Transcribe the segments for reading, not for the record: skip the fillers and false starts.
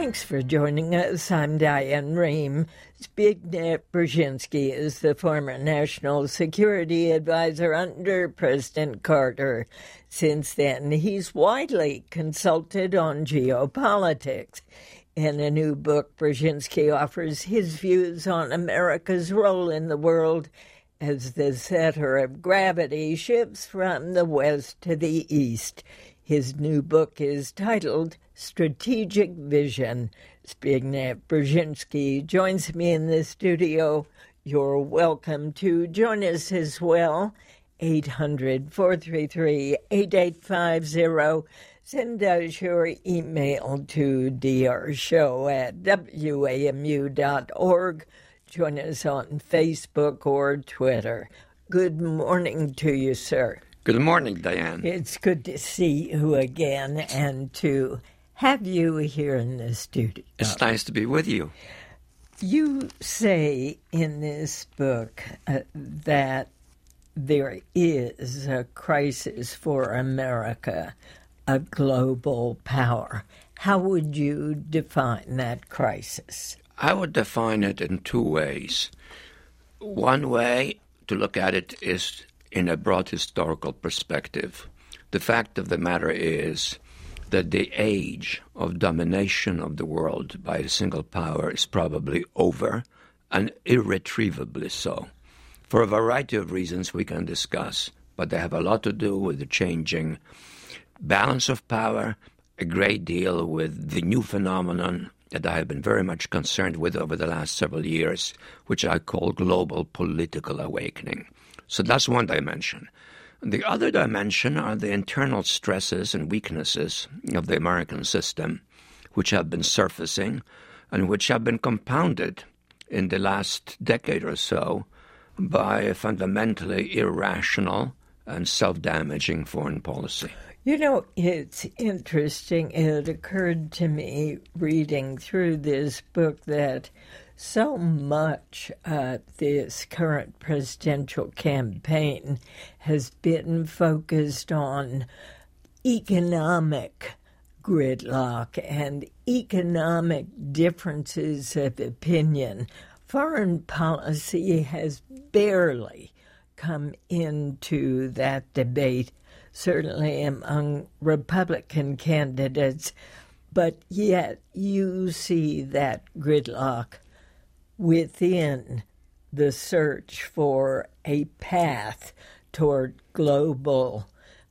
Thanks for joining us. I'm Diane Rehm. Zbigniew Brzezinski is the former national security advisor under President Carter. Since then, he's widely consulted on geopolitics. In a new book, Brzezinski offers his views on America's role in the world as the center of gravity shifts from the west to the east. His new book is titled Strategic Vision. Zbigniew Brzezinski joins me in the studio. You're welcome to join us as well. 800-433-8850. Send us your email to drshow@wamu.org. Join us on Facebook or Twitter. Good morning to you, sir. Good morning, Diane. It's good to see you again and to have you here in the studio. It's nice to be with you. You say in this book that there is a crisis for America, a global power. How would you define that crisis? I would define it in two ways. One way to look at it is in a broad historical perspective. The fact of the matter is that the age of domination of the world by a single power is probably over, and irretrievably so. For a variety of reasons we can discuss, but they have a lot to do with the changing balance of power, a great deal with the new phenomenon that I have been very much concerned with over the last several years, which I call global political awakening. So that's one dimension. The other dimension are the internal stresses and weaknesses of the American system, which have been surfacing and which have been compounded in the last decade or so by a fundamentally irrational and self-damaging foreign policy. You know, it's interesting. It occurred to me reading through this book that so much this current presidential campaign has been focused on economic gridlock and economic differences of opinion. Foreign policy has barely come into that debate, certainly among Republican candidates, but yet you see that gridlock within the search for a path toward global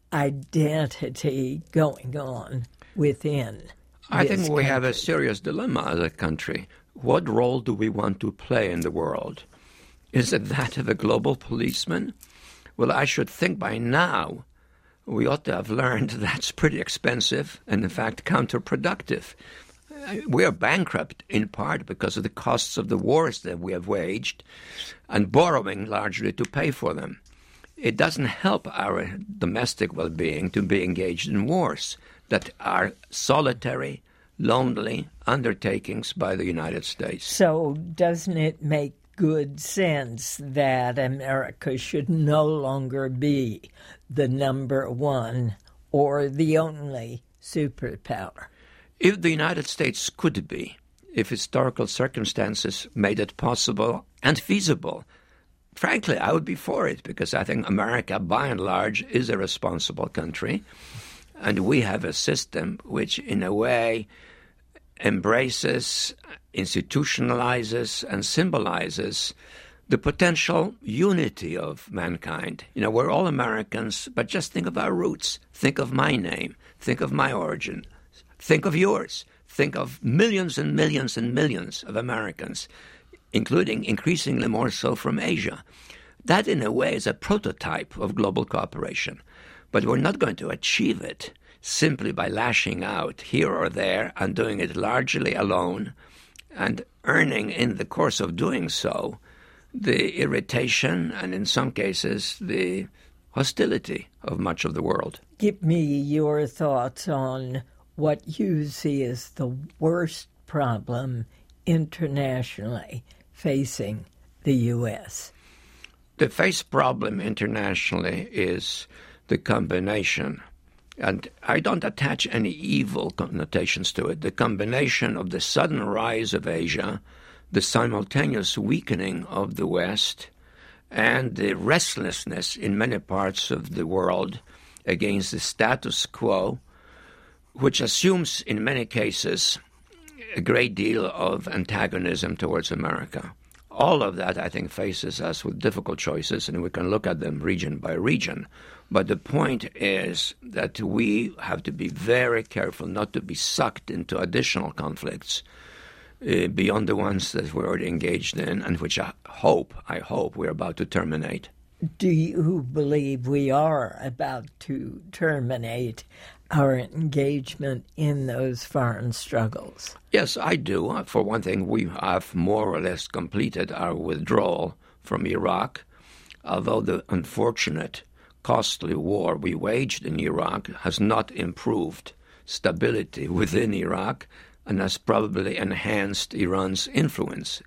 identity going on within. I think we have a serious dilemma as a country. What role do we want to play in the world? Is it that of a global policeman? Well, I should think by now we ought to have learned that's pretty expensive and, in fact, counterproductive. We are bankrupt in part because of the costs of the wars that we have waged and borrowing largely to pay for them. It doesn't help our domestic well-being to be engaged in wars that are solitary, lonely undertakings by the United States. So doesn't it make good sense that America should no longer be the number one or the only superpower? If the United States could be, if historical circumstances made it possible and feasible, frankly, I would be for it, because I think America, by and large, is a responsible country, and we have a system which, in a way, embraces, institutionalizes, and symbolizes the potential unity of mankind. You know, we're all Americans, but just think of our roots. Think of my name. Think of my origin. Think of yours. Think of millions and millions and millions of Americans, including increasingly more so from Asia. That, in a way, is a prototype of global cooperation. But we're not going to achieve it simply by lashing out here or there and doing it largely alone and earning, in the course of doing so, the irritation and, in some cases, the hostility of much of the world. Give me your thoughts on what you see as the worst problem internationally facing the U.S. The face problem internationally is the combination And I don't attach any evil connotations to it. The combination of the sudden rise of Asia, the simultaneous weakening of the West, and the restlessness in many parts of the world against the status quo, which assumes in many cases a great deal of antagonism towards America. All of that, I think, faces us with difficult choices, and we can look at them region by region. But the point is that we have to be very careful not to be sucked into additional conflicts beyond the ones that we're already engaged in, and which I hope we're about to terminate. Do you believe we are about to terminate our engagement in those foreign struggles? Yes, I do. For one thing, we have more or less completed our withdrawal from Iraq, although the unfortunate, costly war we waged in Iraq has not improved stability within Iraq and has probably enhanced Iran's influence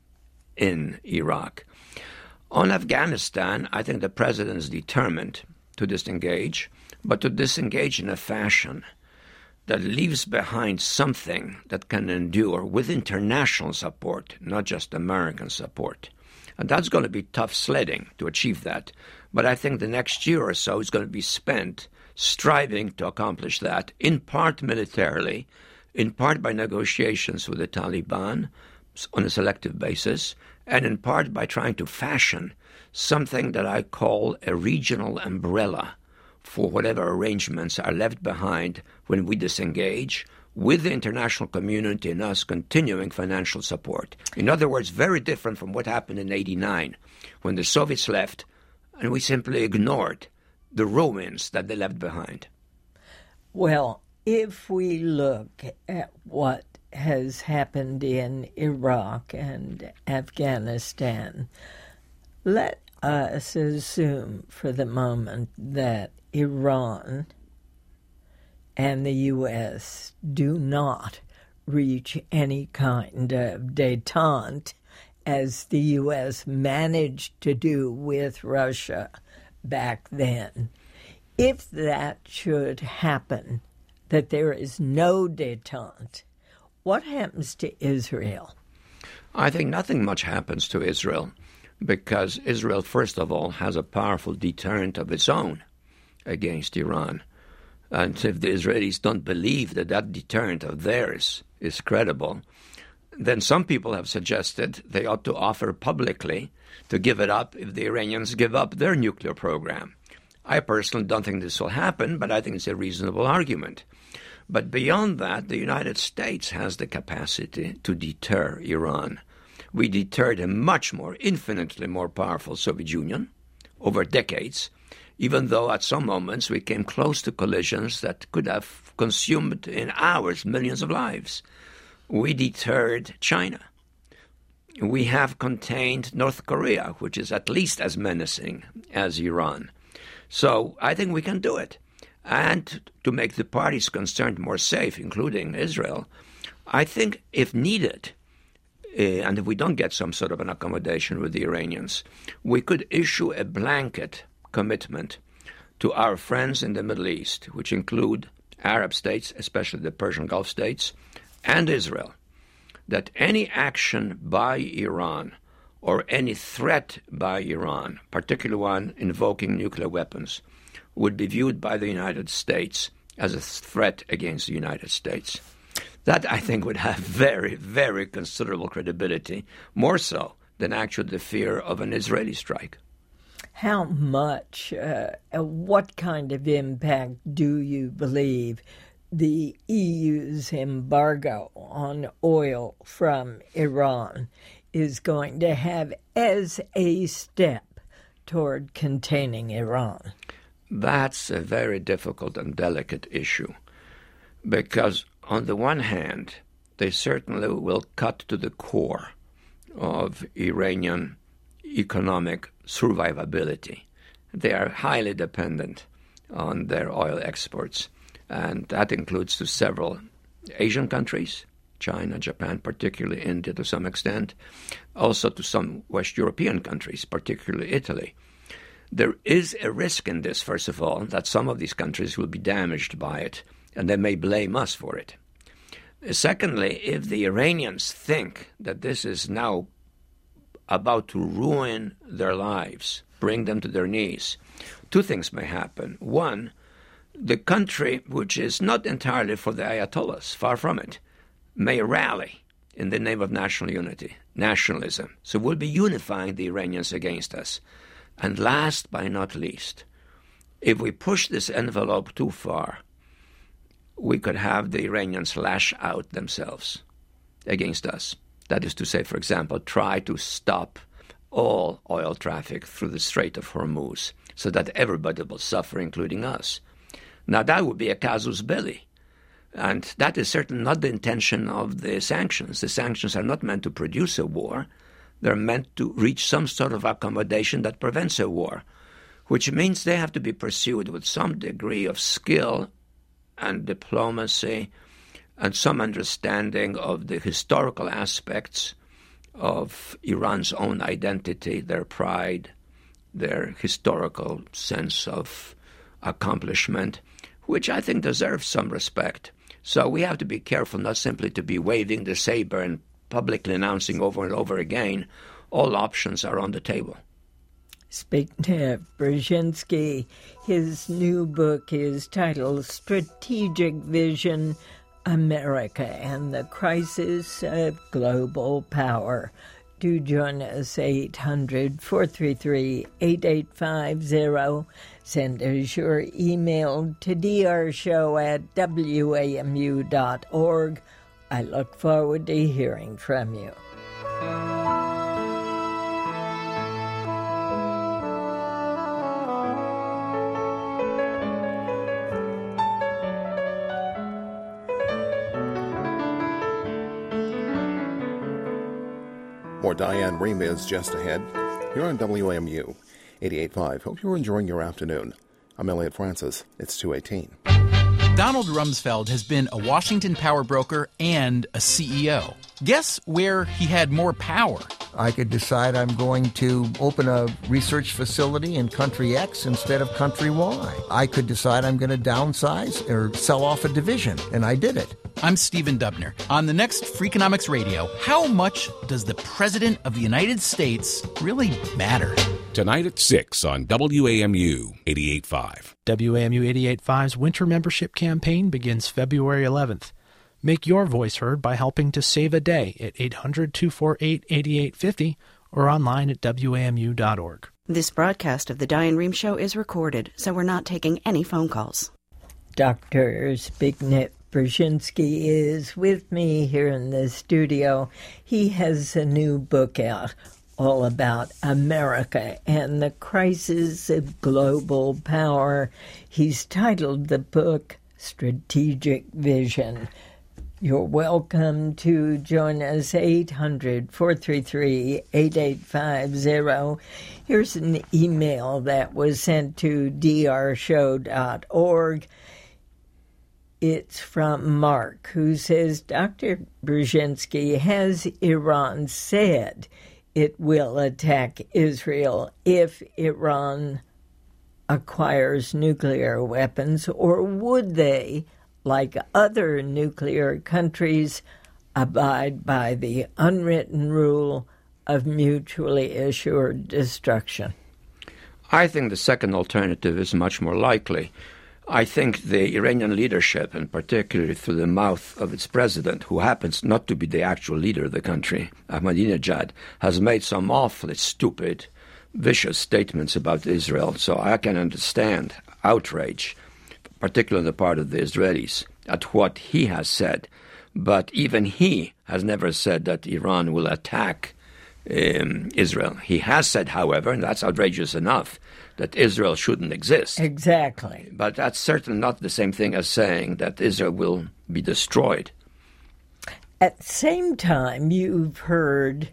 in Iraq. On Afghanistan, I think the president is determined to disengage, but to disengage in a fashion that leaves behind something that can endure with international support, not just American support. And that's going to be tough sledding to achieve that. But I think the next year or so is going to be spent striving to accomplish that, in part militarily, in part by negotiations with the Taliban on a selective basis, and in part by trying to fashion something that I call a regional umbrella for whatever arrangements are left behind when we disengage, with the international community and us continuing financial support. In other words, very different from what happened in 1989, when the Soviets left and we simply ignored the ruins that they left behind. Well, if we look at what has happened in Iraq and Afghanistan, let us assume for the moment that Iran and the U.S. do not reach any kind of détente, as the U.S. managed to do with Russia back then. If that should happen, that there is no détente, what happens to Israel? I think nothing much happens to Israel, because Israel, first of all, has a powerful deterrent of its own against Iran. And if the Israelis don't believe that that deterrent of theirs is credible, then some people have suggested they ought to offer publicly to give it up if the Iranians give up their nuclear program. I personally don't think this will happen, but I think it's a reasonable argument. But beyond that, the United States has the capacity to deter Iran. We deterred a much more, infinitely more powerful Soviet Union over decades, even though at some moments we came close to collisions that could have consumed in hours millions of lives. We deterred China. We have contained North Korea, which is at least as menacing as Iran. So I think we can do it. And to make the parties concerned more safe, including Israel, I think if needed, and if we don't get some sort of an accommodation with the Iranians, we could issue a blanket commitment to our friends in the Middle East, which include Arab states, especially the Persian Gulf states, and Israel, that any action by Iran or any threat by Iran, particularly one invoking nuclear weapons, would be viewed by the United States as a threat against the United States. That, I think, would have very, very considerable credibility, more so than actually the fear of an Israeli strike. How much, what kind of impact do you believe the EU's embargo on oil from Iran is going to have as a step toward containing Iran? That's a very difficult and delicate issue, because on the one hand, they certainly will cut to the core of Iranian economic survivability. They are highly dependent on their oil exports, and that includes to several Asian countries, China, Japan, particularly India to some extent, also to some West European countries, particularly Italy. There is a risk in this, first of all, that some of these countries will be damaged by it, and they may blame us for it. Secondly, if the Iranians think that this is now about to ruin their lives, bring them to their knees, two things may happen. One, the country, which is not entirely for the Ayatollahs, far from it, may rally in the name of national unity, nationalism. So we'll be unifying the Iranians against us. And last but not least, if we push this envelope too far, we could have the Iranians lash out themselves against us. That is to say, for example, try to stop all oil traffic through the Strait of Hormuz so that everybody will suffer, including us. Now, that would be a casus belli. And that is certainly not the intention of the sanctions. The sanctions are not meant to produce a war. They're meant to reach some sort of accommodation that prevents a war, which means they have to be pursued with some degree of skill and diplomacy and some understanding of the historical aspects of Iran's own identity, their pride, their historical sense of accomplishment, which I think deserves some respect. So we have to be careful not simply to be waving the saber and publicly announcing over and over again, all options are on the table. Zbigniew Brzezinski, his new book is titled Strategic Vision, America and the Crisis of Global Power. Do join us, 800-433-8850. Send us your email to drshow@wamu.org. I look forward to hearing from you. More Diane Rehm is just ahead here on WAMU 88.5. Hope you're enjoying your afternoon. I'm Elliot Francis. It's 2:18. Donald Rumsfeld has been a Washington power broker and a CEO. Guess where he had more power? I could decide I'm going to open a research facility in country X instead of country Y. I could decide I'm going to downsize or sell off a division, and I did it. I'm Stephen Dubner. On the next Freakonomics Radio, how much does the President of the United States really matter? Tonight at 6 on WAMU 88.5. WAMU 88.5's winter membership campaign begins February 11th. Make your voice heard by helping to save a day at 800-248-8850 or online at WAMU.org. This broadcast of The Diane Rehm Show is recorded, so we're not taking any phone calls. Dr. Zbigniew Brzezinski is with me here in the studio. He has a new book out all about America and the crisis of global power. He's titled the book Strategic Vision. You're welcome to join us, 800-433-8850. Here's an email that was sent to drshow.org. It's from Mark, who says, Dr. Brzezinski, has Iran said it will attack Israel if Iran acquires nuclear weapons, or would they, like other nuclear countries, abide by the unwritten rule of mutually assured destruction? I think the second alternative is much more likely. I think the Iranian leadership, and particularly through the mouth of its president, who happens not to be the actual leader of the country, Ahmadinejad, has made some awfully stupid, vicious statements about Israel. So I can understand outrage, particularly on the part of the Israelis, at what he has said. But even he has never said that Iran will attack Israel. He has said, however, and that's outrageous enough, that Israel shouldn't exist. Exactly. But that's certainly not the same thing as saying that Israel will be destroyed. At the same time, you've heard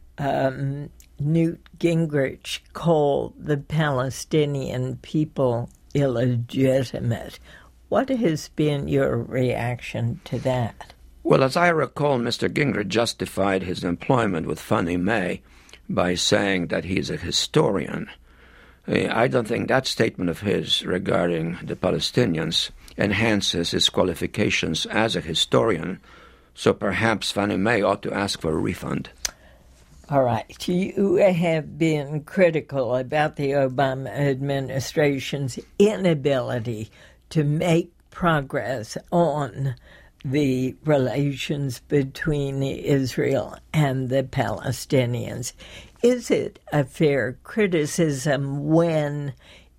Newt Gingrich call the Palestinian people illegitimate. What has been your reaction to that? Well, as I recall, Mr. Gingrich justified his employment with Fannie Mae by saying that he's a historian I don't think that statement of his regarding the Palestinians enhances his qualifications as a historian, so perhaps Fannie Mae ought to ask for a refund. All right. You have been critical about the Obama administration's inability to make progress on the relations between Israel and the Palestinians. Is it a fair criticism when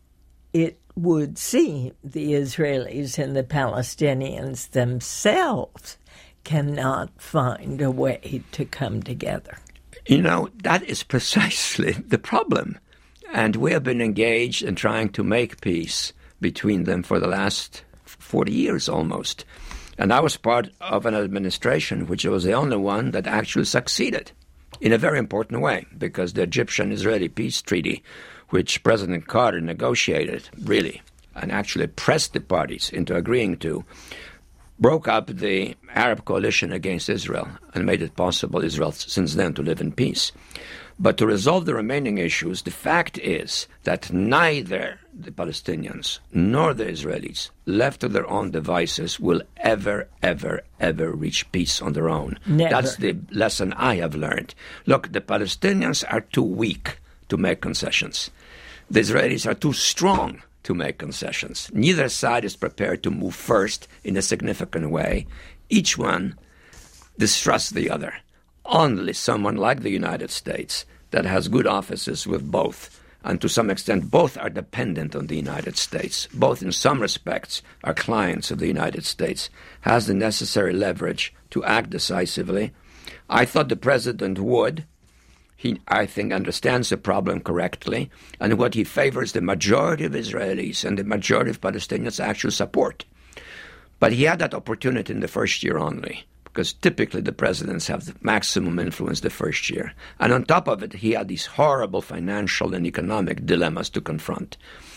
it would seem the Israelis and the Palestinians themselves cannot find a way to come together? You know, that is precisely the problem. And we have been engaged in trying to make peace between them for the last 40 years almost. And I was part of an administration which was the only one that actually succeeded in a very important way, because the Egyptian-Israeli peace treaty, which President Carter negotiated, really, and actually pressed the parties into agreeing to, broke up the Arab coalition against Israel and made it possible Israel since then to live in peace. But to resolve the remaining issues, the fact is that neither the Palestinians nor the Israelis, left to their own devices, will ever reach peace on their own. Never. That's the lesson I have learned. Look, the Palestinians are too weak to make concessions. The Israelis are too strong to make concessions. Neither side is prepared to move first in a significant way. Each one distrusts the other. Only someone like the United States that has good offices with both, and to some extent both are dependent on the United States, both in some respects are clients of the United States, has the necessary leverage to act decisively. I thought the president would. He, I think, understands the problem correctly, and what he favors the majority of Israelis and the majority of Palestinians actually support. But he had that opportunity in the first year only, because typically the presidents have the maximum influence the first year. And on top of it, he had these horrible financial and economic dilemmas to confront.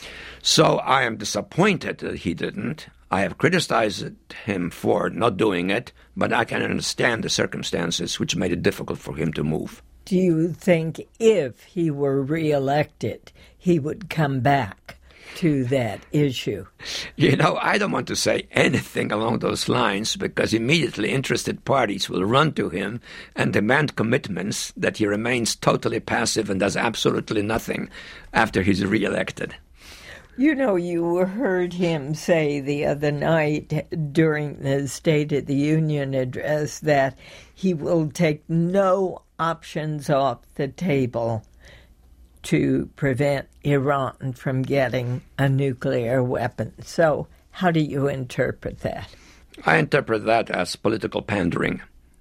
So I am disappointed that he didn't. I have criticized him for not doing it, but I can understand the circumstances which made it difficult for him to move. Do you think if he were reelected, he would come back to that issue? You know, I don't want to say anything along those lines, because immediately interested parties will run to him and demand commitments that he remains totally passive and does absolutely nothing after he's reelected. You know, you heard him say the other night during the State of the Union address that he will take no options off the table to prevent Iran from getting a nuclear weapon. So how do you interpret that? I interpret that as political pandering.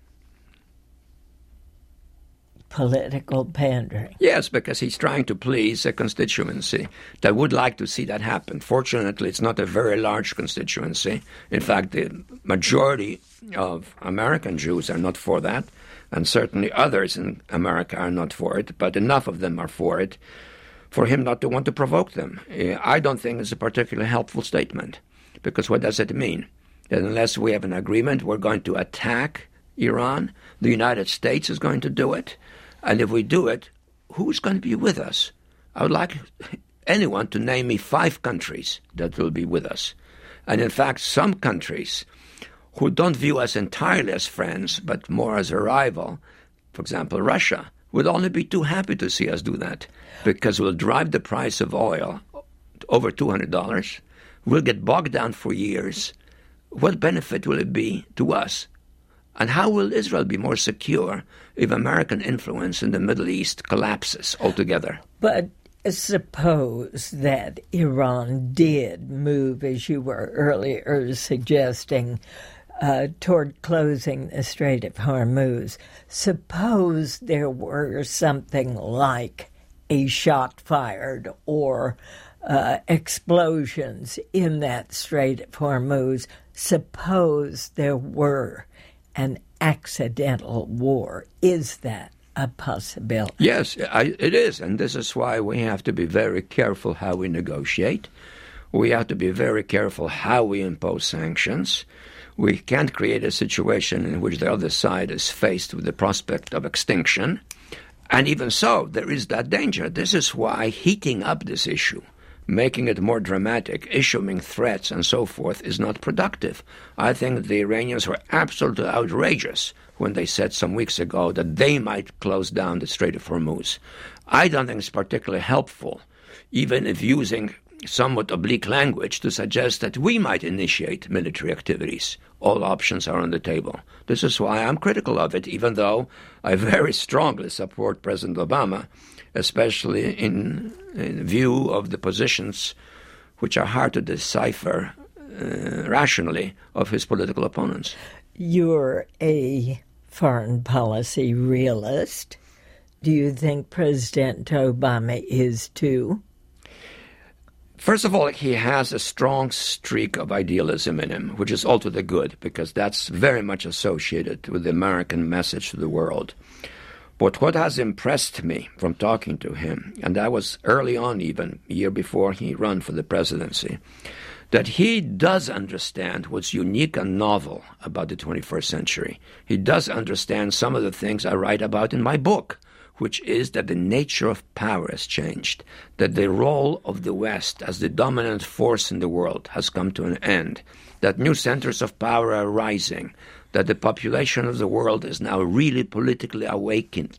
Political pandering? Yes, because he's trying to please a constituency that would like to see that happen. Fortunately, it's not a very large constituency. In fact, the majority of American Jews are not for that, and certainly others in America are not for it, but enough of them are for it, for him not to want to provoke them. I don't think it's a particularly helpful statement, because what does it mean? That unless we have an agreement, we're going to attack Iran, the United States is going to do it, and if we do it, who's going to be with us? I would like anyone to name me 5 countries that will be with us. And in fact, some countries who don't view us entirely as friends, but more as a rival, for example, Russia, would only be too happy to see us do that, because we'll drive the price of oil over $200. We'll get bogged down for years. What benefit will it be to us? And how will Israel be more secure if American influence in the Middle East collapses altogether? But suppose that Iran did move, as you were earlier suggesting, toward closing the Strait of Hormuz. Suppose there were something like a shot fired or explosions in that Strait of Hormuz. Suppose there were an accidental war. Is that a possibility? Yes, it is, and this is why we have to be very careful how we negotiate. We have to be very careful how we impose sanctions. We can't create a situation in which the other side is faced with the prospect of extinction. And even so, there is that danger. This is why heating up this issue, making it more dramatic, issuing threats and so forth is not productive. I think the Iranians were absolutely outrageous when they said some weeks ago that they might close down the Strait of Hormuz. I don't think it's particularly helpful, even if using somewhat oblique language, to suggest that we might initiate military activities. All options are on the table. This is why I'm critical of it, even though I very strongly support President Obama, especially in view of the positions which are hard to decipher rationally of his political opponents. You're a foreign policy realist. Do you think President Obama is too? First of all, he has a strong streak of idealism in him, which is all to the good, because that's very much associated with the American message to the world. But what has impressed me from talking to him, and that was early on even, a year before he ran for the presidency, that he does understand what's unique and novel about the 21st century. He does understand some of the things I write about in my book, which is that the nature of power has changed, that the role of the West as the dominant force in the world has come to an end, that new centers of power are rising, that the population of the world is now really politically awakened.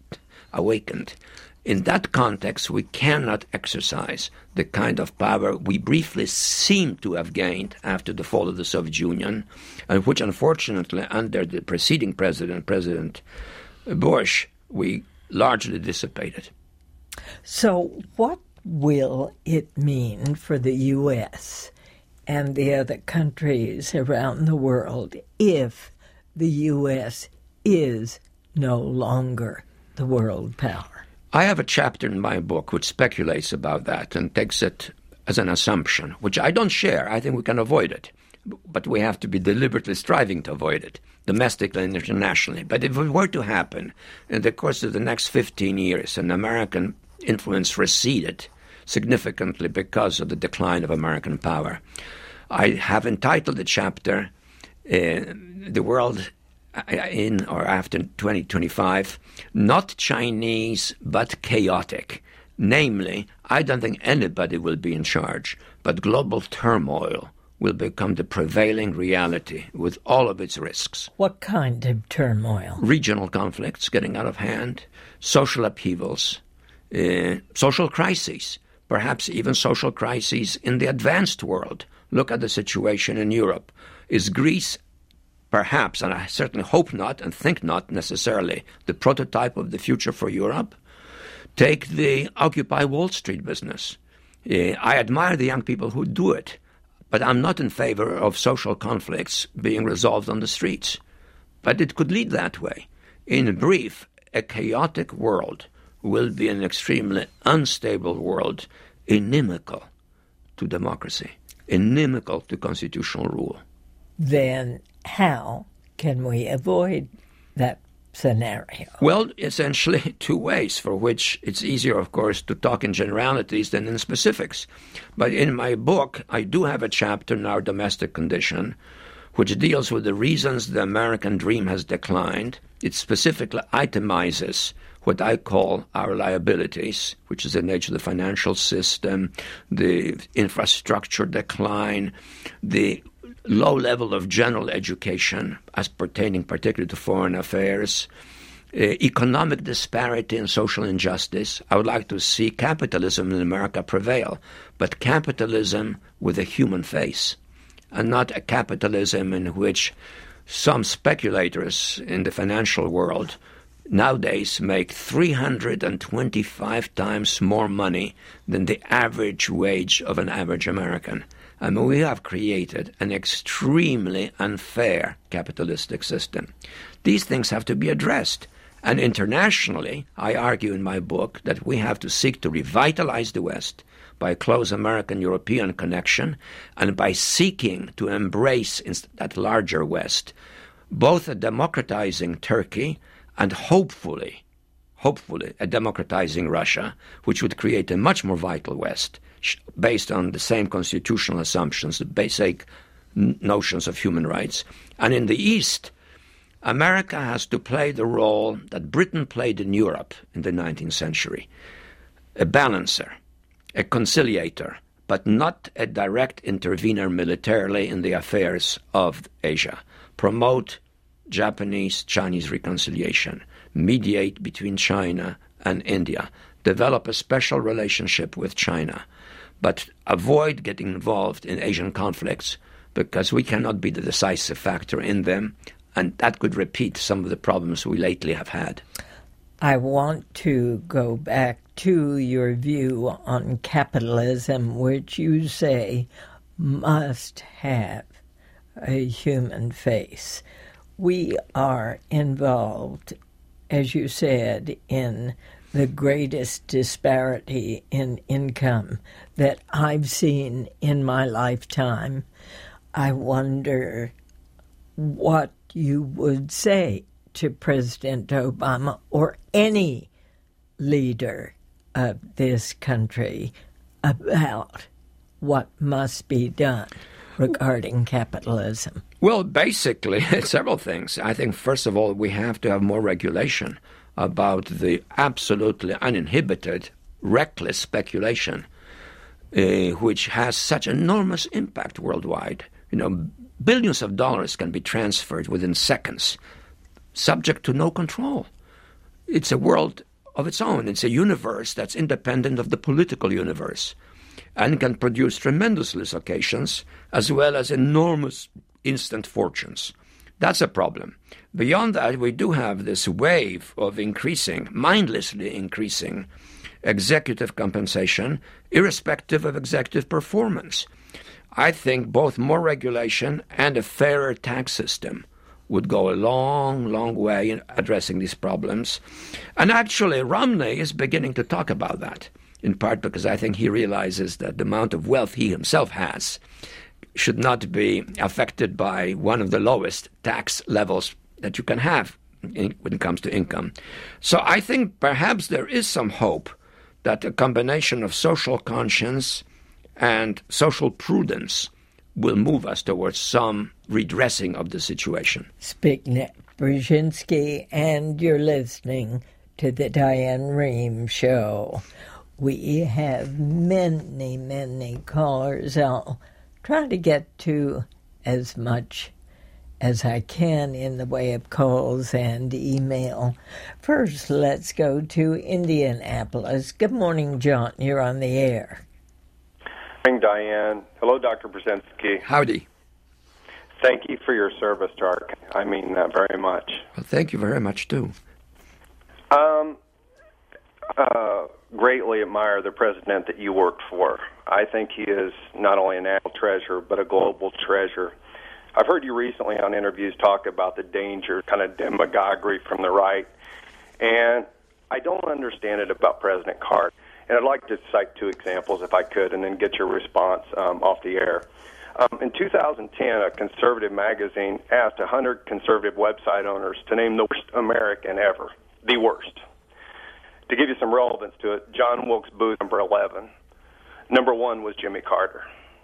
In that context, we cannot exercise the kind of power we briefly seem to have gained after the fall of the Soviet Union, and which unfortunately under the preceding president, President Bush, we largely dissipated. So what will it mean for the U.S. and the other countries around the world if the U.S. is no longer the world power? I have a chapter in my book which speculates about that and takes it as an assumption, which I don't share. I think we can avoid it, but we have to be deliberately striving to avoid it, domestically and internationally. But if it were to happen in the course of the next 15 years, and American influence receded significantly because of the decline of American power, I have entitled the chapter The World in or after 2025, Not Chinese but Chaotic. Namely, I don't think anybody will be in charge, but global turmoil will become the prevailing reality with all of its risks. What kind of turmoil? Regional conflicts getting out of hand, social upheavals, social crises, perhaps even social crises in the advanced world. Look at the situation in Europe. Is Greece perhaps, and I certainly hope not and think not necessarily, the prototype of the future for Europe? Take the Occupy Wall Street business. I admire the young people who do it, but I'm not in favor of social conflicts being resolved on the streets. But it could lead that way. In brief, a chaotic world will be an extremely unstable world, inimical to democracy, inimical to constitutional rule. Then how can we avoid that scenario? Well, essentially two ways, for which it's easier, of course, to talk in generalities than in specifics. But in my book, I do have a chapter in our domestic condition which deals with the reasons the American dream has declined. It specifically itemizes what I call our liabilities, which is the nature of the financial system, the infrastructure decline, the low level of general education as pertaining particularly to foreign affairs, economic disparity and social injustice. I would like to see capitalism in America prevail, but capitalism with a human face, and not a capitalism in which some speculators in the financial world nowadays make 325 times more money than the average wage of an average American. I mean, we have created an extremely unfair capitalistic system. These things have to be addressed. And internationally, I argue in my book that we have to seek to revitalize the West by a close American-European connection and by seeking to embrace in that larger West both a democratizing Turkey and hopefully a democratizing Russia, which would create a much more vital West based on the same constitutional assumptions, the basic notions of human rights. And in the East, America has to play the role that Britain played in Europe in the 19th century, a balancer, a conciliator, but not a direct intervener militarily in the affairs of Asia. Promote Japanese-Chinese reconciliation, mediate between China and India, develop a special relationship with China, but avoid getting involved in Asian conflicts because we cannot be the decisive factor in them, and that could repeat some of the problems we lately have had. I want to go back to your view on capitalism, which you say must have a human face. We are involved, as you said, in the greatest disparity in income that I've seen in my lifetime. I wonder what you would say to President Obama or any leader of this country about what must be done regarding capitalism. Well, basically, several things. I think, first of all, we have to have more regulation about the absolutely uninhibited, reckless speculation, which has such enormous impact worldwide. Billions of dollars can be transferred within seconds, subject to no control. It's a world of its own. It's a universe that's independent of the political universe and can produce tremendous dislocations as well as enormous instant fortunes. That's a problem. Beyond that, we do have this wave of mindlessly increasing executive compensation, irrespective of executive performance. I think both more regulation and a fairer tax system would go a long, long way in addressing these problems. And actually, Romney is beginning to talk about that, in part because I think he realizes that the amount of wealth he himself has should not be affected by one of the lowest tax levels that you can have when it comes to income. So I think perhaps there is some hope that a combination of social conscience and social prudence will move us towards some redressing of the situation. Zbigniew Brzezinski, and you're listening to the Diane Rehm Show. We have many, many callers. I'll try to get to as much as I can in the way of calls and email. First, let's go to Indianapolis. Good morning, John. You're on the air. Good morning, Diane. Hello, Dr. Brzezinski. Howdy. Thank you for your service to our. I mean that very much. Well, thank you very much, too. Greatly admire the president that you worked for. I think he is not only a national treasure, but a global treasure. I've heard you recently on interviews talk about the danger, kind of demagoguery from the right, and I don't understand it about President Carter. And I'd like to cite two examples, if I could, and then get your response off the air. In 2010, a conservative magazine asked 100 conservative website owners to name the worst American ever, the worst. To give you some relevance to it, John Wilkes Booth, number 11. Number 1 was Jimmy Carter.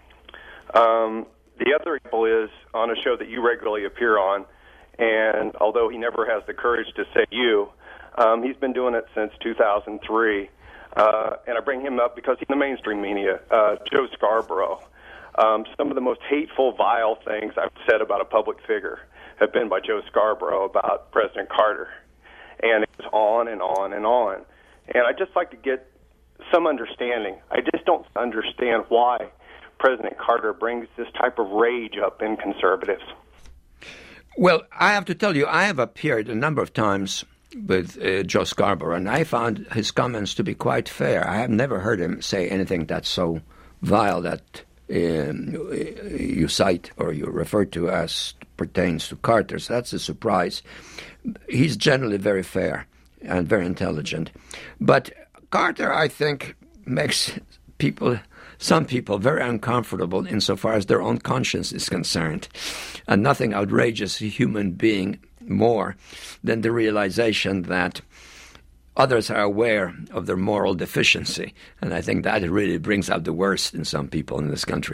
The other example is on a show that you regularly appear on, and although he never has the courage to say you, he's been doing it since 2003. And I bring him up because he's in the mainstream media, Joe Scarborough. Some of the most hateful, vile things I've said about a public figure have been by Joe Scarborough about President Carter. And it goes on and on and on. And I'd just like to get some understanding. I just don't understand why President Carter brings this type of rage up in conservatives. Well, I have to tell you, I have appeared a number of times with Joe Scarborough, and I found his comments to be quite fair. I have never heard him say anything that's so vile that you cite or you refer to as pertains to Carter. So that's a surprise. He's generally very fair and very intelligent. But Carter, I think, makes some people very uncomfortable insofar as their own conscience is concerned. And nothing outrageous a human being more than the realization that others are aware of their moral deficiency. And I think that really brings out the worst in some people in this country.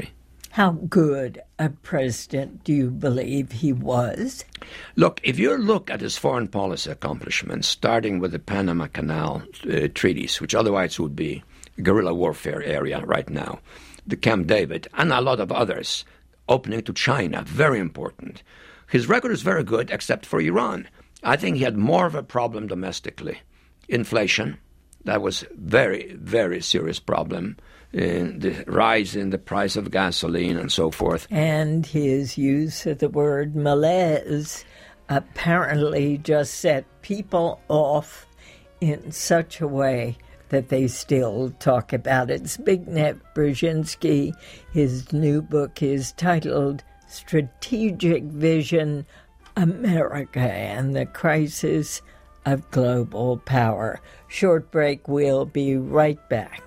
How good a president do you believe he was? Look, if you look at his foreign policy accomplishments, starting with the Panama Canal treaties, which otherwise would be guerrilla warfare area right now, the Camp David, and a lot of others, opening to China, very important. His record is very good, except for Iran. I think he had more of a problem domestically. Inflation, that was very, very serious problem. The rise in the price of gasoline and so forth. And his use of the word malaise apparently just set people off in such a way that they still talk about it. Zbigniew Brzezinski, his new book is titled Strategic Vision, America and the Crisis of Global Power. Short break, we'll be right back.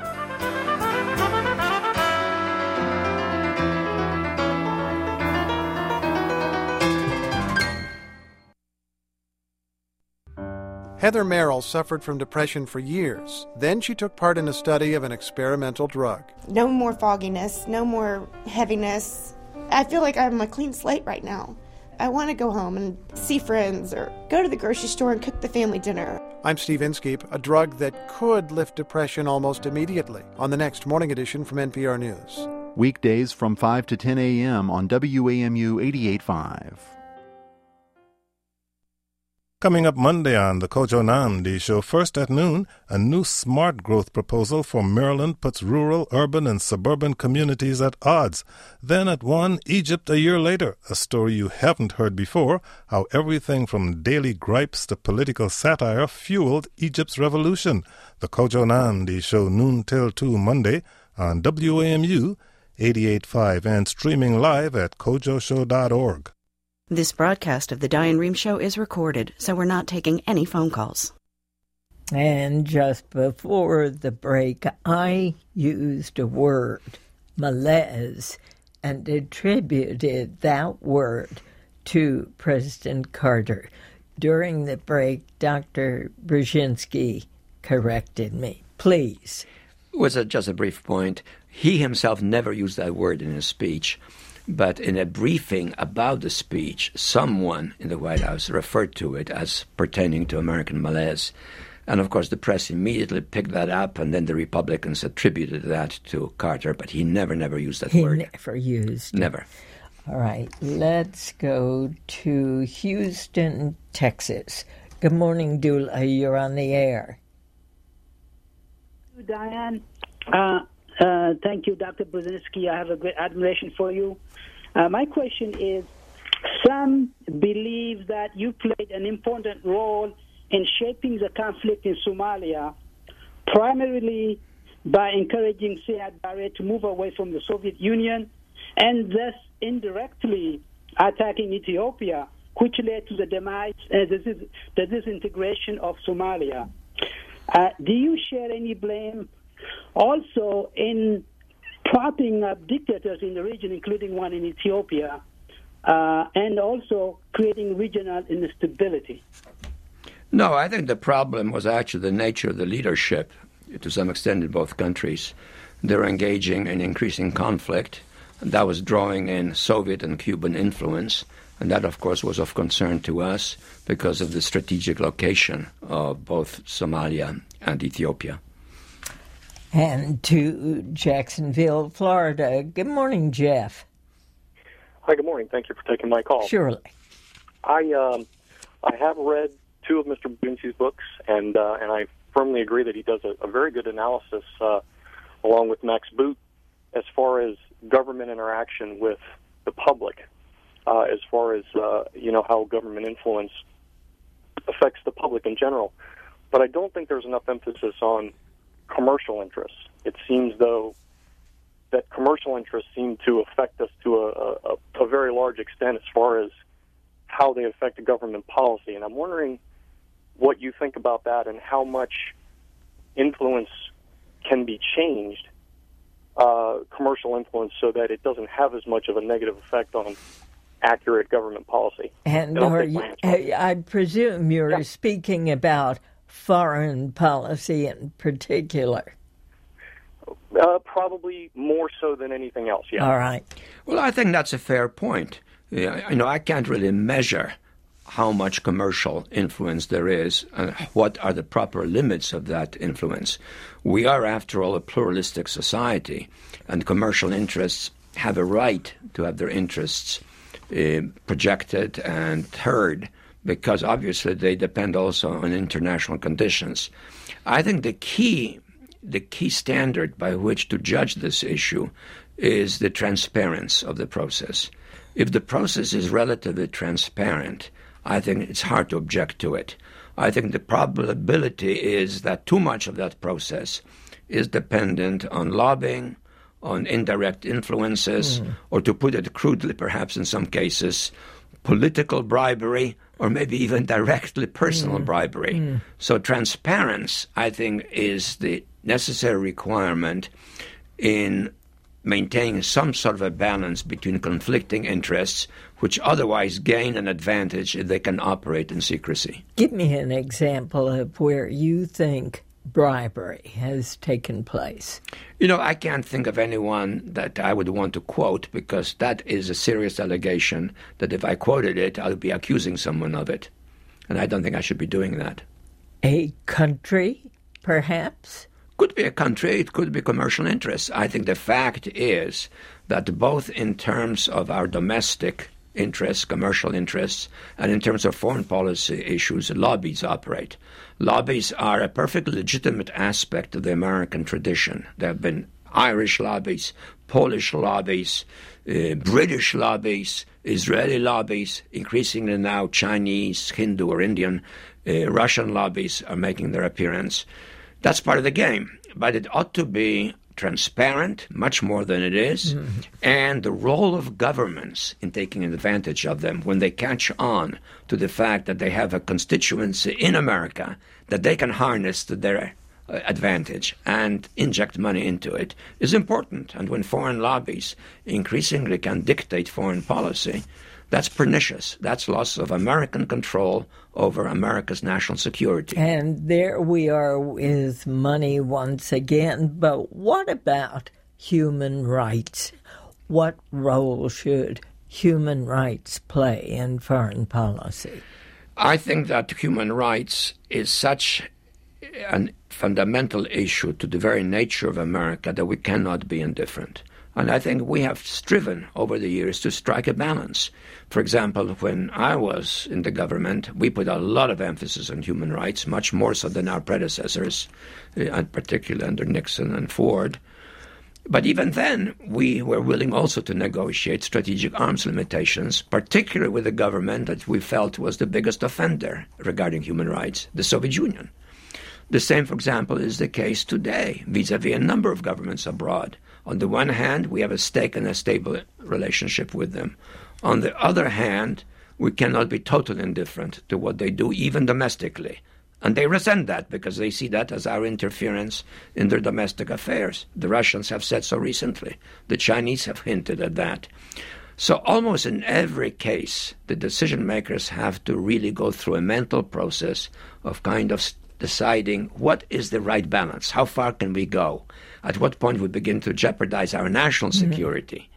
Heather Merrill suffered from depression for years. Then she took part in a study of an experimental drug. No more fogginess, no more heaviness. I feel like I'm a clean slate right now. I want to go home and see friends or go to the grocery store and cook the family dinner. I'm Steve Inskeep. A drug that could lift depression almost immediately on the next Morning Edition from NPR News. Weekdays from 5 to 10 a.m. on WAMU 88.5. Coming up Monday on the Kojo Nnamdi Show, first at noon, a new smart growth proposal for Maryland puts rural, urban, and suburban communities at odds. Then at 1, Egypt a year later, a story you haven't heard before, how everything from daily gripes to political satire fueled Egypt's revolution. The Kojo Nnamdi Show, noon till 2 Monday on WAMU 88.5 and streaming live at kojoshow.org. This broadcast of the Diane Rehm Show is recorded, so we're not taking any phone calls. And just before the break, I used a word, malaise, and attributed that word to President Carter. During the break, Dr. Brzezinski corrected me. Please. It was just a brief point. He himself never used that word in his speech. But in a briefing about the speech, someone in the White House referred to it as pertaining to American malaise. And, of course, the press immediately picked that up, and then the Republicans attributed that to Carter, but he never used that word. He never used Never. It. All right, let's go to Houston, Texas. Good morning, Dula. You're on the air. Diane. Thank you, Dr. Brzezinski. I have a great admiration for you. My question is, some believe that you played an important role in shaping the conflict in Somalia, primarily by encouraging Siad Barre to move away from the Soviet Union and thus indirectly attacking Ethiopia, which led to the demise and the disintegration of Somalia. Do you share any blame also in propping up dictators in the region, including one in Ethiopia, and also creating regional instability? No, I think the problem was actually the nature of the leadership, to some extent in both countries. They were engaging in increasing conflict, and that was drawing in Soviet and Cuban influence, and that, of course, was of concern to us because of the strategic location of both Somalia and Ethiopia. And to Jacksonville, Florida. Good morning, Jeff. Hi, good morning. Thank you for taking my call. Surely. I have read two of Mr. Brzezinski's books, and I firmly agree that he does a very good analysis, along with Max Boot, as far as government interaction with the public, as far as how government influence affects the public in general. But I don't think there's enough emphasis on commercial interests. It seems, though, that commercial interests seem to affect us to a very large extent as far as how they affect the government policy. And I'm wondering what you think about that and how much influence can be changed, commercial influence, so that it doesn't have as much of a negative effect on accurate government policy. And I presume you're speaking about foreign policy in particular. Probably more so than anything else, yeah. All right. Well, I think that's a fair point. I can't really measure how much commercial influence there is and what are the proper limits of that influence. We are, after all, a pluralistic society, and commercial interests have a right to have their interests projected and heard, because obviously they depend also on international conditions. I think the key standard by which to judge this issue is the transparency of the process. If the process is relatively transparent, I think it's hard to object to it. I think the probability is that too much of that process is dependent on lobbying, on indirect influences, or to put it crudely, perhaps in some cases, political bribery, or maybe even directly personal bribery. So transparency, I think, is the necessary requirement in maintaining some sort of a balance between conflicting interests, which otherwise gain an advantage if they can operate in secrecy. Give me an example of where you think bribery has taken place. I can't think of anyone that I would want to quote, because that is a serious allegation that if I quoted it, I'll be accusing someone of it. And I don't think I should be doing that. A country, perhaps? Could be a country, it could be commercial interests. I think the fact is that both in terms of our domestic interests, commercial interests, and in terms of foreign policy issues, lobbies operate. Lobbies are a perfectly legitimate aspect of the American tradition. There have been Irish lobbies, Polish lobbies, British lobbies, Israeli lobbies, increasingly now Chinese, Hindu or Indian, Russian lobbies are making their appearance. That's part of the game, but it ought to be transparent, much more than it is, and the role of governments in taking advantage of them when they catch on to the fact that they have a constituency in America that they can harness to their advantage and inject money into it is important. And when foreign lobbies increasingly can dictate foreign policy, that's pernicious. That's loss of American control over America's national security. And there we are with money once again. But what about human rights? What role should human rights play in foreign policy? I think that human rights is such a fundamental issue to the very nature of America that we cannot be indifferent. And I think we have striven over the years to strike a balance. For example, when I was in the government, we put a lot of emphasis on human rights, much more so than our predecessors, in particular under Nixon and Ford. But even then, we were willing also to negotiate strategic arms limitations, particularly with the government that we felt was the biggest offender regarding human rights, the Soviet Union. The same, for example, is the case today vis-à-vis a number of governments abroad. On the one hand, we have a stake in a stable relationship with them. On the other hand, we cannot be totally indifferent to what they do, even domestically. And they resent that because they see that as our interference in their domestic affairs. The Russians have said so recently. The Chinese have hinted at that. So almost in every case, the decision makers have to really go through a mental process of kind of deciding what is the right balance. How far can we go? At what point we begin to jeopardize our national security?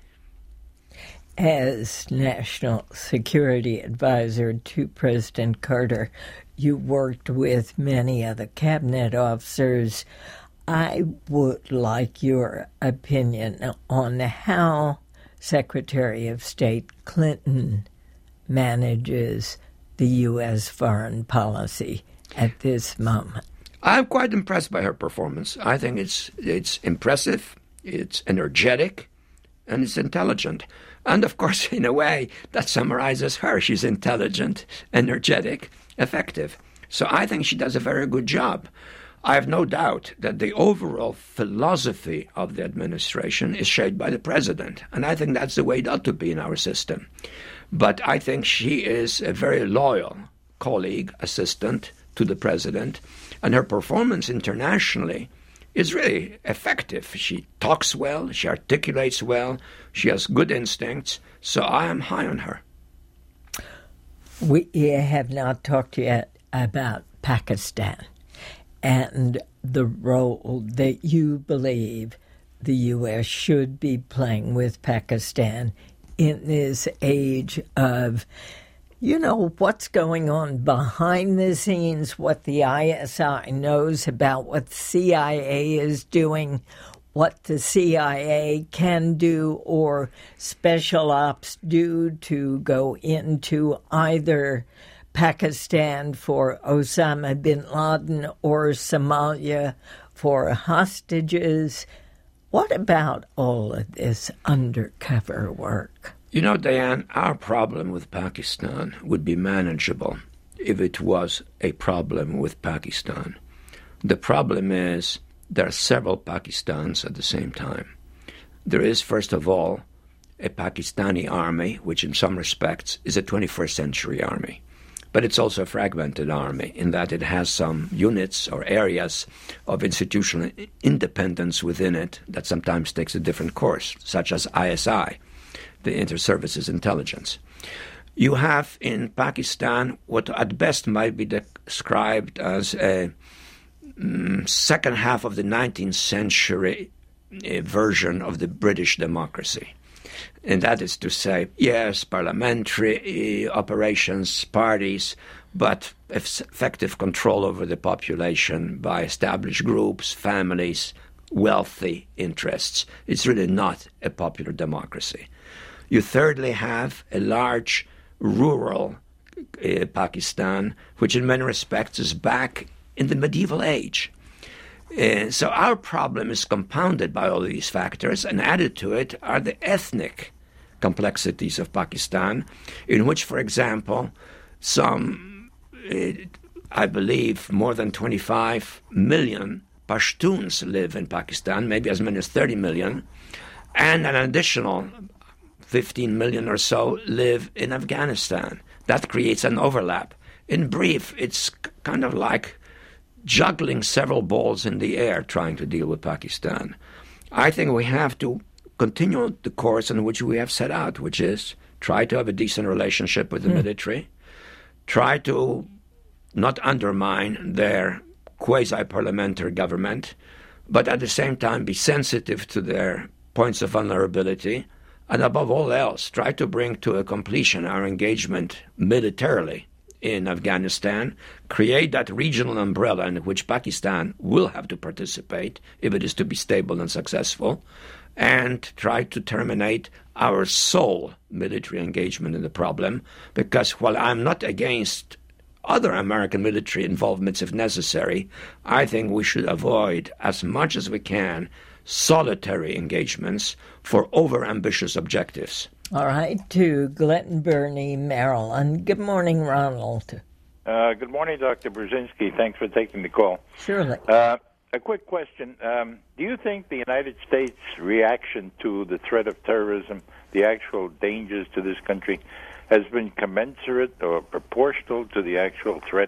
As National Security Advisor to President Carter, you worked with many other cabinet officers. I would like your opinion on how Secretary of State Clinton manages the U.S. foreign policy at this moment. I'm quite impressed by her performance. I think it's impressive, it's energetic, and it's intelligent. And, of course, in a way, that summarizes her. She's intelligent, energetic, effective. So I think she does a very good job. I have no doubt that the overall philosophy of the administration is shaped by the president. And I think that's the way it ought to be in our system. But I think she is a very loyal colleague, assistant to the president, and her performance internationally is really effective. She talks well, she articulates well, she has good instincts, so I am high on her. We have not talked yet about Pakistan and the role that you believe the U.S. should be playing with Pakistan in this age of, what's going on behind the scenes, what the ISI knows about what the CIA is doing, what the CIA can do or special ops do to go into either Pakistan for Osama bin Laden or Somalia for hostages. What about all of this undercover work? Diane, our problem with Pakistan would be manageable if it was a problem with Pakistan. The problem is there are several Pakistans at the same time. There is, first of all, a Pakistani army, which in some respects is a 21st century army. But it's also a fragmented army in that it has some units or areas of institutional independence within it that sometimes takes a different course, such as ISI, the Inter-Services Intelligence. You have in Pakistan what at best might be described as a second half of the 19th century version of the British democracy. And that is to say, yes, parliamentary operations, parties, but effective control over the population by established groups, families, wealthy interests. It's really not a popular democracy. You thirdly have a large rural Pakistan, which in many respects is back in the medieval age. So our problem is compounded by all these factors, and added to it are the ethnic complexities of Pakistan, in which, for example, some, I believe, more than 25 million Pashtuns live in Pakistan, maybe as many as 30 million, and an additional 15 million or so live in Afghanistan. That creates an overlap. In brief, it's kind of like juggling several balls in the air trying to deal with Pakistan. I think we have to continue the course in which we have set out, which is try to have a decent relationship with the military, try to not undermine their quasi-parliamentary government, but at the same time be sensitive to their points of vulnerability, and above all else, try to bring to a completion our engagement militarily in Afghanistan, create that regional umbrella in which Pakistan will have to participate if it is to be stable and successful, and try to terminate our sole military engagement in the problem, because while I'm not against other American military involvements if necessary, I think we should avoid as much as we can solitary engagements for overambitious objectives. All right, to Glen Burnie, Maryland. Good morning, Ronald. Good morning, Dr. Brzezinski. Thanks for taking the call. Surely. A quick question. Do you think the United States' reaction to the threat of terrorism, the actual dangers to this country, has been commensurate or proportional to the actual threat?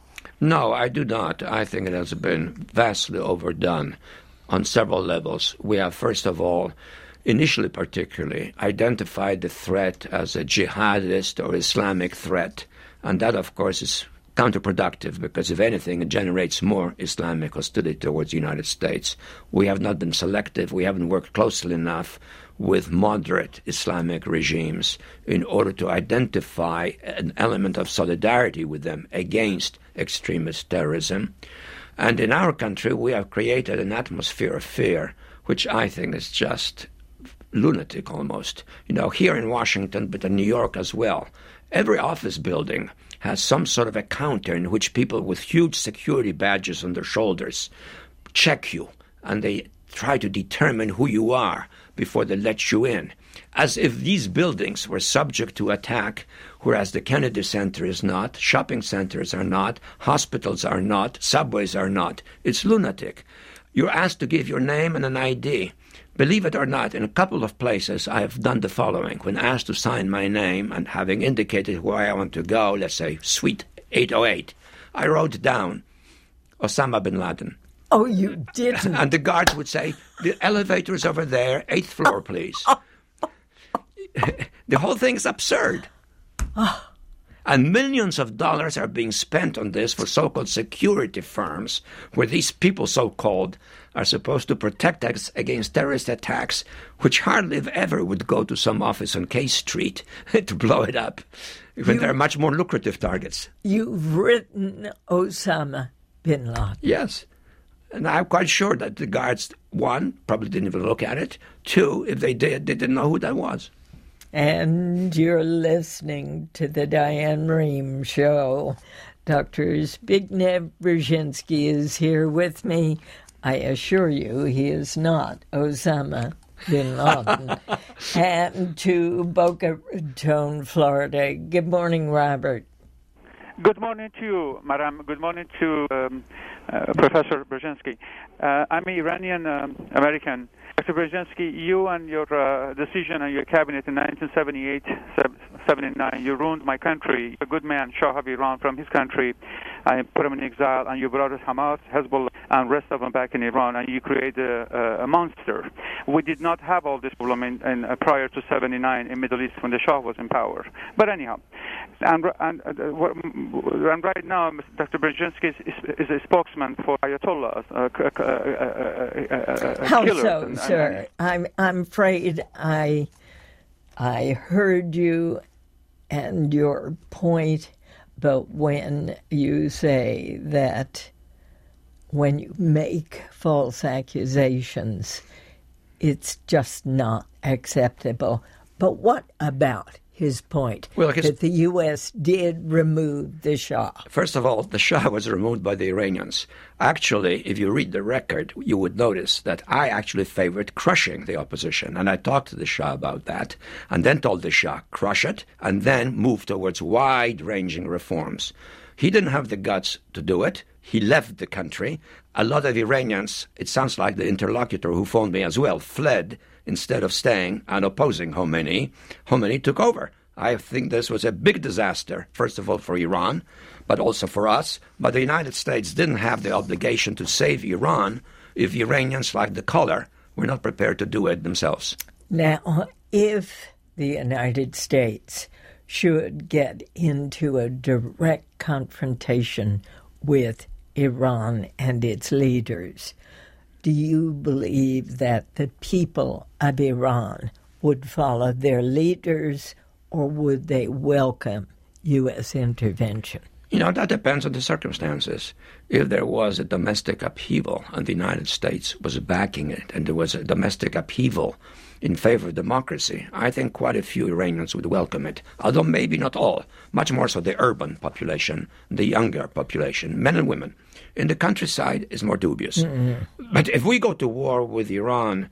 No, I do not. I think it has been vastly overdone on several levels. We have, first of all, initially particularly, identified the threat as a jihadist or Islamic threat. And that, of course, is counterproductive because, if anything, it generates more Islamic hostility towards the United States. We have not been selective. We haven't worked closely enough with moderate Islamic regimes in order to identify an element of solidarity with them against extremist terrorism. And in our country, we have created an atmosphere of fear, which I think is just lunatic almost. Here in Washington, but in New York as well, every office building has some sort of a counter in which people with huge security badges on their shoulders check you, and they try to determine who you are before they let you in, as if these buildings were subject to attack, whereas the Kennedy Center is not, shopping centers are not, hospitals are not, subways are not. It's lunatic. You're asked to give your name and an ID. Believe it or not, in a couple of places I have done the following. When asked to sign my name and having indicated where I want to go, let's say Suite 808, I wrote down Osama bin Laden. Oh, you didn't? And the guards would say, the elevator is over there, 8th floor, please. The whole thing is absurd. And millions of dollars are being spent on this for so-called security firms, where these people, so-called, are supposed to protect us against terrorist attacks, which hardly ever would go to some office on K Street to blow it up, when there are much more lucrative targets. You've written Osama bin Laden. Yes. And I'm quite sure that the guards, one, probably didn't even look at it. Two, if they did, they didn't know who that was. And you're listening to the Diane Rehm Show. Dr. Zbigniew Brzezinski is here with me. I assure you he is not Osama bin Laden. And to Boca Raton, Florida. Good morning, Robert. Good morning to you, Madam. Good morning to Professor Brzezinski. I'm Iranian American. Dr. Brzezinski, you and your decision and your cabinet in 1978-79, you ruined my country. A good man, Shah of Iran, from his country, I put him in exile, and you brought Hamas, Hezbollah, and rest of them back in Iran, and you created a monster. We did not have all this problem prior to 79 in Middle East when the Shah was in power. But anyhow, and right now, Dr. Brzezinski is a spokesman for Ayatollahs. How so, sir? I'm afraid I heard you and your point, but when you say that when you make false accusations, it's just not acceptable. But what about his point that the U.S. did remove the Shah? First of all, the Shah was removed by the Iranians. Actually, if you read the record, you would notice that I actually favored crushing the opposition. And I talked to the Shah about that, and then told the Shah, crush it, and then move towards wide-ranging reforms. He didn't have the guts to do it. He left the country. A lot of Iranians, it sounds like the interlocutor who phoned me as well, fled instead of staying and opposing Khomeini. Khomeini took over. I think this was a big disaster, first of all for Iran, but also for us. But the United States didn't have the obligation to save Iran if Iranians, like the color, were not prepared to do it themselves. Now, if the United States should get into a direct confrontation with Iran and its leaders, do you believe that the people of Iran would follow their leaders, or would they welcome U.S. intervention? You know, that depends on the circumstances. If there was a domestic upheaval and the United States was backing it, and there was a domestic upheaval in favor of democracy, I think quite a few Iranians would welcome it, although maybe not all, much more so the urban population, the younger population, men and women. In the countryside, is more dubious. Mm-hmm. But if we go to war with Iran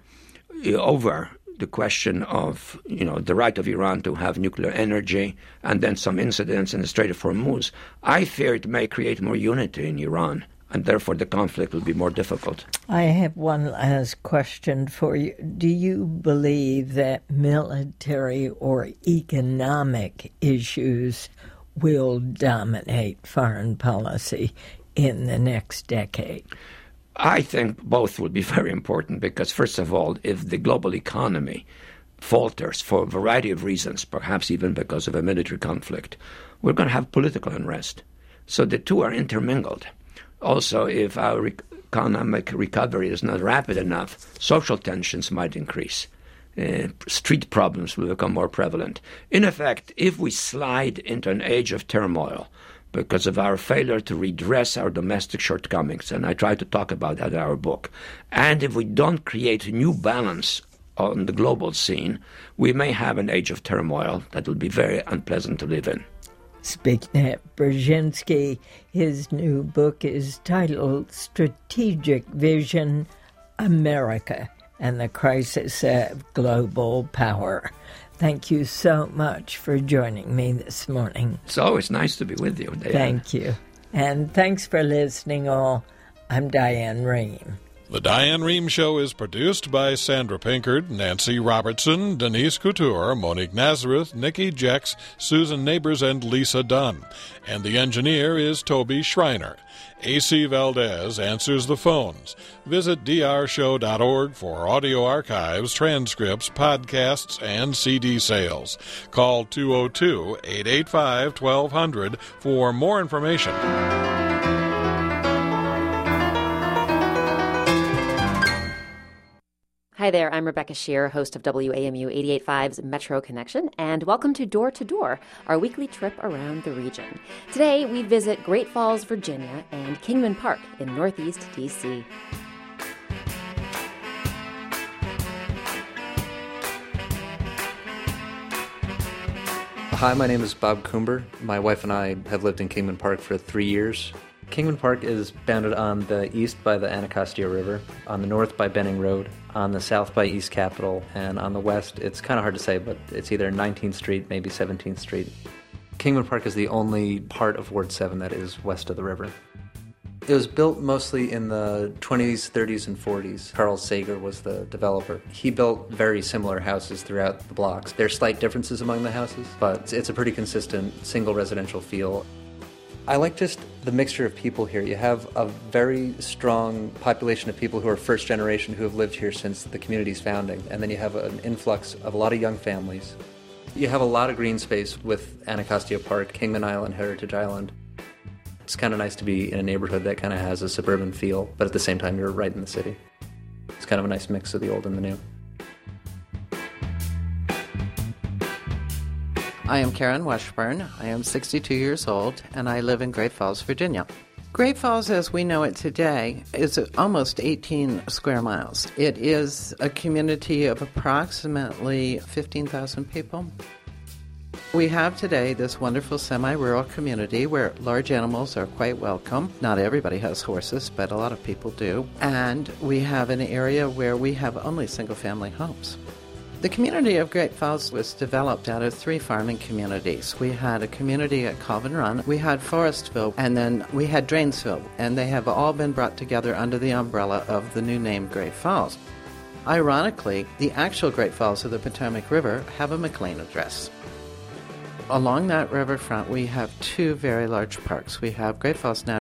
over the question of, the right of Iran to have nuclear energy, and then some incidents in the Strait of Hormuz, I fear it may create more unity in Iran, and therefore the conflict will be more difficult. I have one last question for you. Do you believe that military or economic issues will dominate foreign policy in the next decade? I think both would be very important because, first of all, if the global economy falters for a variety of reasons, perhaps even because of a military conflict, we're going to have political unrest. So the two are intermingled. Also, if our economic recovery is not rapid enough, social tensions might increase. Street problems will become more prevalent. In effect, if we slide into an age of turmoil because of our failure to redress our domestic shortcomings, and I try to talk about that in our book, and if we don't create a new balance on the global scene, we may have an age of turmoil that will be very unpleasant to live in. Zbigniew Brzezinski, his new book is titled Strategic Vision, America and the Crisis of Global Power. Thank you so much for joining me this morning. It's always nice to be with you, Diane. Thank you. And thanks for listening all. I'm Diane Rehm. The Diane Rehm Show is produced by Sandra Pinkard, Nancy Robertson, Denise Couture, Monique Nazareth, Nikki Jex, Susan Neighbors, and Lisa Dunn. And the engineer is Toby Schreiner. A.C. Valdez answers the phones. Visit drshow.org for audio archives, transcripts, podcasts, and CD sales. Call 202-885-1200 for more information. Hi there, I'm Rebecca Shear, host of WAMU 88.5's Metro Connection, and welcome to Door to Door, our weekly trip around the region. Today, we visit Great Falls, Virginia, and Kingman Park in Northeast D.C. Hi, my name is Bob Coomber. My wife and I have lived in Kingman Park for 3 years. Kingman Park is bounded on the east by the Anacostia River, on the north by Benning Road, on the south by East Capitol, and on the west, it's kind of hard to say, but it's either 19th Street, maybe 17th Street. Kingman Park is the only part of Ward 7 that is west of the river. It was built mostly in the 20s, 30s, and 40s. Carl Sager was the developer. He built very similar houses throughout the blocks. There are slight differences among the houses, but it's a pretty consistent single residential feel. I like just the mixture of people here. You have a very strong population of people who are first generation who have lived here since the community's founding, and then you have an influx of a lot of young families. You have a lot of green space with Anacostia Park, Kingman Island, Heritage Island. It's kind of nice to be in a neighborhood that kind of has a suburban feel, but at the same time you're right in the city. It's kind of a nice mix of the old and the new. I am Karen Washburn. I am 62 years old, and I live in Great Falls, Virginia. Great Falls, as we know it today, is almost 18 square miles. It is a community of approximately 15,000 people. We have today this wonderful semi-rural community where large animals are quite welcome. Not everybody has horses, but a lot of people do. And we have an area where we have only single-family homes. The community of Great Falls was developed out of 3 farming communities. We had a community at Calvin Run, we had Forestville, and then we had Drainsville, and they have all been brought together under the umbrella of the new name Great Falls. Ironically, the actual Great Falls of the Potomac River have a McLean address. Along that riverfront, we have 2 very large parks. We have Great Falls National